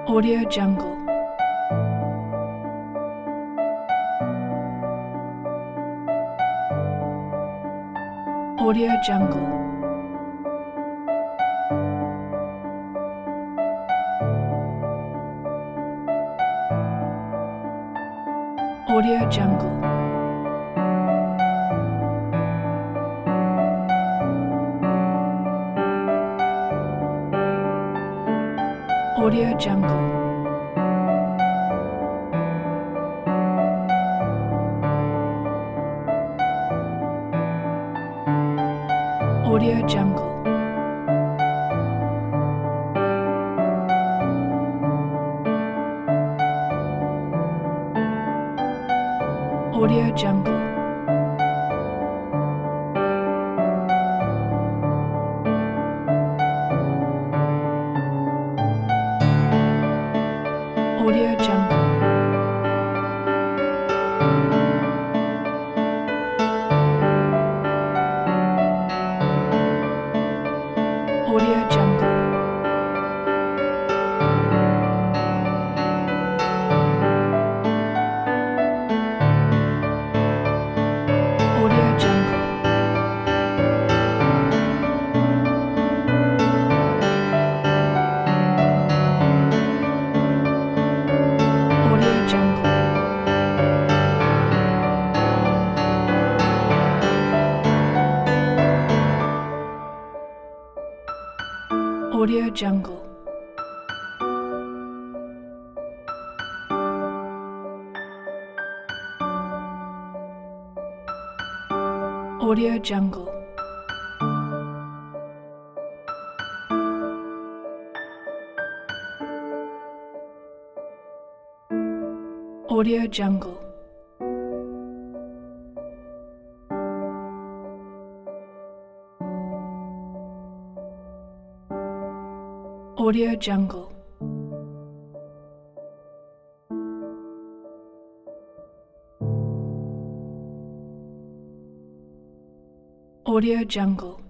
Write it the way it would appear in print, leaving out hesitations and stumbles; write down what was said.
Audio Jungle. Audio Jungle. Audio Jungle. Audio Jungle. Audio Jungle. Audio Jungle. Audio Jungle. Audio Jungle. Audio Jungle. Audio Jungle. Audio Jungle. Audio Jungle. Audio Jungle. Audio Jungle. Audio Jungle.